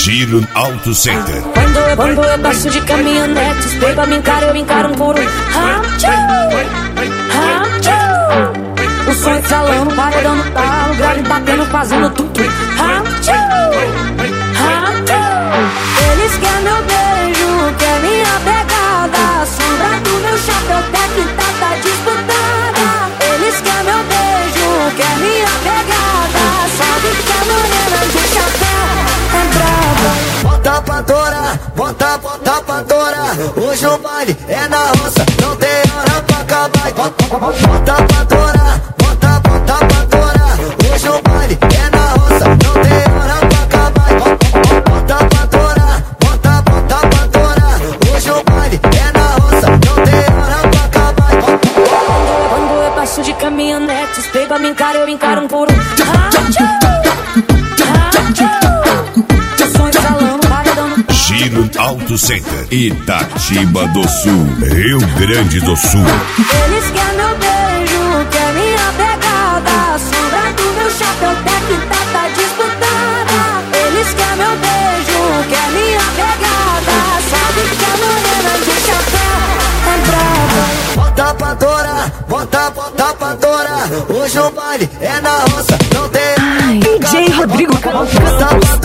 Giro Auto Center. Quando eu passo de caminhonete, os beba me encaram, eu encaro um por um. O som estralando, paredão no talo, grave batendo, fazendo tudo. Eles querem meu beijo, quer minha pegada, a sombra do meu chapéu técnica tá disputada. Eles querem meu beijo, quer minha pegada, sabe que a morena de chapéu é brava. Bota pra torar, bota pra torar. Hoje o baile é na roça, não tem hora pra acabar. Bota pra torar, bota pra torar. Hoje o baile é na roça, não tem hora pra acabar. Bota pra torar, bota pra torar. Hoje o baile é na roça, não tem hora pra acabar. Quando eu passo de caminhonete, os beba me encaram, eu encaro um por um. Giro Auto Center, Itatiba do Sul, Rio Grande do Sul. Eles querem meu beijo, quer minha pegada, a sombra do meu chapéu técnica tá disputada. Eles querem meu beijo, quer minha pegada, sabe que a morena de chapéu é brava. Bota pra torar, bota pra torar. Hoje o baile é na roça, não tem DJ Rodrigo. bota pra